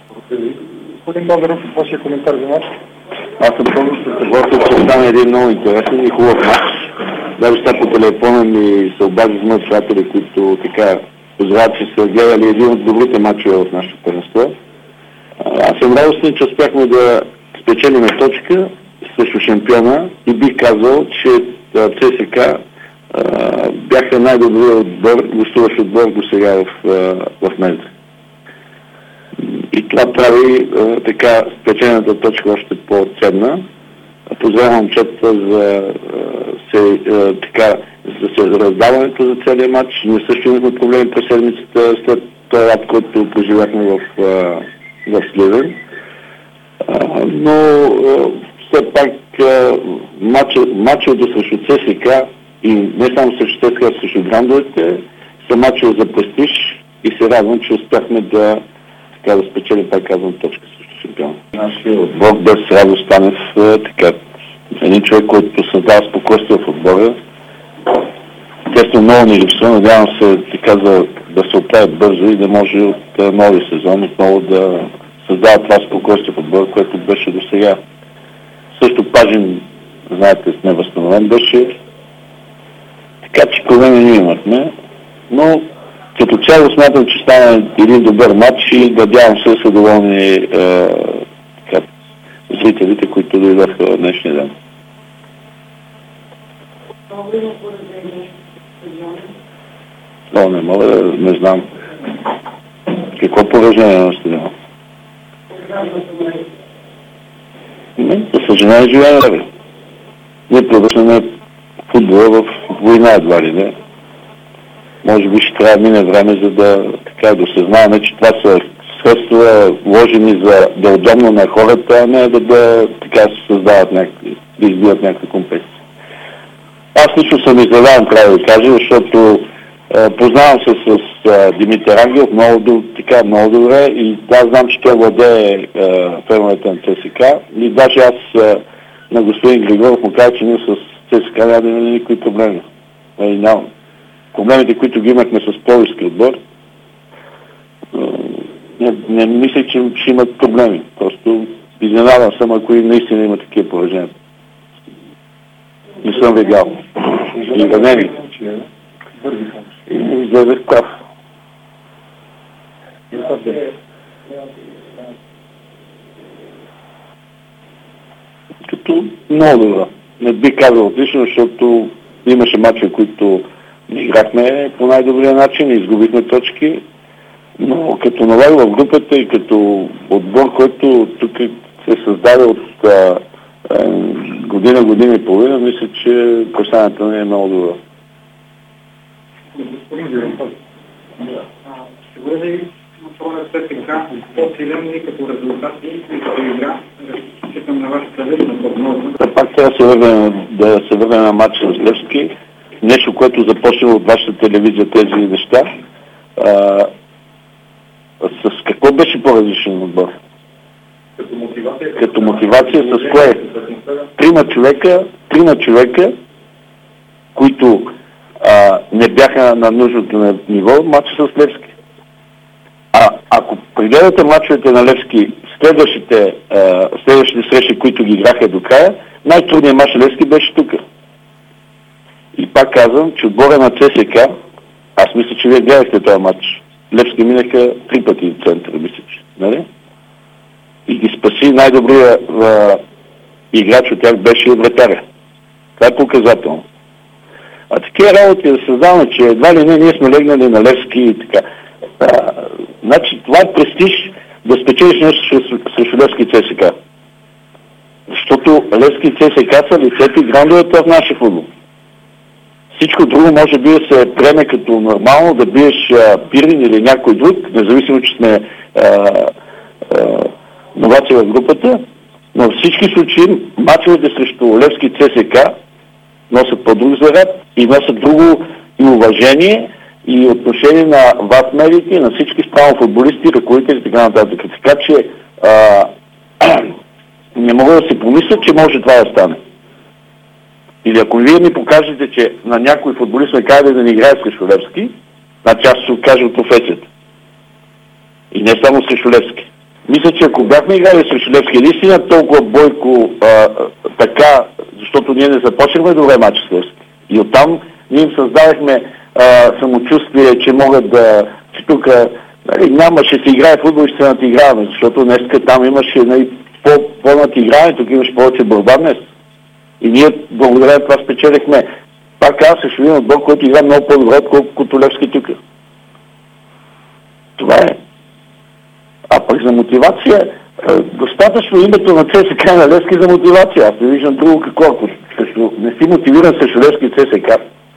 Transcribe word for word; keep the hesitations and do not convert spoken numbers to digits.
Господин Богданов, вашия коментар за нас? Аз съм пълно се съгласен, че стане един много интересен и хубав матч. Даже сега по телефона ми се обади с мои приятели, които така познават, че са гледали един от добрите матчове в нашето първенство. Аз съм радостен, че успяхме да спечелим точка срещу шампиона и бих казал, че ЦСКА бяха най-добрият отбор, гостуващ отбор до сега в, в Мездра. И това прави а, така спечелената точка още по-ценна. Поздравям момчета за, се, а, така, за раздаването за целия матч. Ние също имахме проблеми през седмицата след този рад, който поживяхме в, а, в Сливен. А, но а, все пак матчовете срещу ЦСКА и не само срещу ЦСКА, а срещу грандовете са матчове за престиж и се радвам, че успяхме да така да спечели, пак казвам, точка срещу шампиона. Нашия отбор без Радо Станев, така, един човек, който създава спокойствие в отбора. Честно много ни липсва, надявам се така за, да се оправи бързо и да може от нови сезон отново да създава това спокойствие в отбора, което беше до сега. Също Пажин, знаете, с невъзстановен беше. Така че проблеми ние имахме, но като цяло смятам, че стана един добър матч и надявам се са доволни е, така, зрителите, които дойдоха днешния ден. Но не мога да не знам. Какво поражение на стадиона? За съжаление живеем време. Ние превръщаме футбола в война едва ли не. Може би ще трябва да мине време, за да, така, да осъзнаваме, че това са средства вложени за да е удобно на хората, а не да, да така се създават някакви, да избиват някакви комплекси. Аз лично съм изненадан, трябва да кажа, защото е, познавам се с е, Димитър Ангелов много, така, много добре и да, знам, че той владее е, фермата на ЦСКА и даже аз е, на господин Григоров му казах, че ние с ЦСКА няма да имаме никакви проблеми. Е, няма. Проблемите, които ги имахме с Пловдивски отбор, не, не мисля, че ще имат проблеми. Просто изненадан съм, ако и наистина има такива поражения. Не съм видял. И ранени. И излезех прав. Като много добра. Не би казал отлично, защото имаше матчи, които играхме по най-добрия начин, изгубихме точки, но като новак в групата и като отбор, който тук се създаде от а, а, година, година и половина, мисля, че представянето ни е много добро. Господин Директор, ще бъде на ЦСКА по-силен и като резултати и като игра, считам на вашата лична прогноза. Пак трябва да се върнем, да се върнем на матча с Левски. Нещо, което започна от вашата телевизия, тези неща. А, с какво беше по-различен отбор? Като мотивация? Като мотивация с кое? Трима човека, трима човека, които а, не бяха на нужното ниво, матча с Левски. А ако прегледате матчовете на Левски, следващите, а, следващите срещи, които ги играха до края, най-трудният мач на Левски беше тук. И пак казвам, че отбора на ЦСКА, аз мисля, че вие гледахте този матч. Левски минаха три пъти в центъра, мисля, че. Нали? И ги спаси най-добрият играч от тях беше вратаря. Това е показателно. А такива работи да създаваме, че едва ли не ние сме легнали на Левски и така. А, значи това е престиж да спечелиш нещо срещу Левски и ЦСКА. Защото Левски и ЦСКА са лицето и грандовете в нашия футбол. Всичко друго може би да се приеме като нормално, да биеш а, Пирин или някой друг, независимо, че сме а, а, новаци в групата, но в всички случаи мачовете срещу Левски и ЦСКА носят по-друг заряд и носят друго и уважение и отношение на вас медиите и на всички спрямо футболисти, ръководители и така нататък. Така че а, не мога да си помисля, че може това да стане. Или ако вие ми покажете, че на някой футболист ме каже да не играе срещу Левски, значи аз ще се откажа от професията. И не само срещу Левски. Мисля, че ако бяхме играли срещу Левски, наистина толкова Бойко а, така, защото ние не започнахме добре матча с Левски. И оттам ние им създадахме а, самочувствие, че могат да... че тук нали, няма, ще се играе футбол и ще се надиграваме, защото днеска там имаше нали, по, по-надиграване, тук имаше повече борба днес. И ние благодаря това спечелихме. Пак казвам, срещу един отбор, който игра много по-добре, отколкото Левски тук. Това е. А пък за мотивация, достатъчно името на ЦСКА и на Левски за мотивация. Аз не виждам друго какво, ако не си мотивиран срещу Левски и ЦСКА.